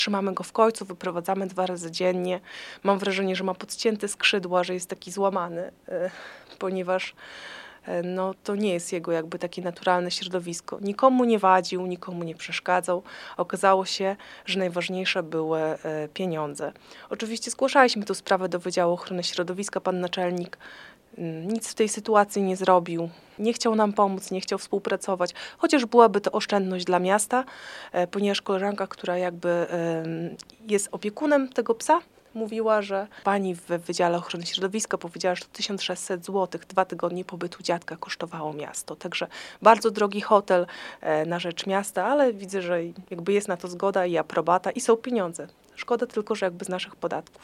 Trzymamy go w końcu, wyprowadzamy 2 razy dziennie. Mam wrażenie, że ma podcięte skrzydła, że jest taki złamany, ponieważ no, to nie jest jego jakby takie naturalne środowisko. Nikomu nie wadził, nikomu nie przeszkadzał. Okazało się, że najważniejsze były pieniądze. Oczywiście zgłaszaliśmy tę sprawę do Wydziału Ochrony Środowiska. Pan naczelnik nic w tej sytuacji nie zrobił. Nie chciał nam pomóc, nie chciał współpracować, chociaż byłaby to oszczędność dla miasta, ponieważ koleżanka, która jakby jest opiekunem tego psa, mówiła, że pani w Wydziale Ochrony Środowiska powiedziała, że to 1600 zł, 2 tygodnie pobytu dziadka kosztowało miasto. Także bardzo drogi hotel na rzecz miasta, ale widzę, że jakby jest na to zgoda i aprobata i są pieniądze. Szkoda tylko, że jakby z naszych podatków.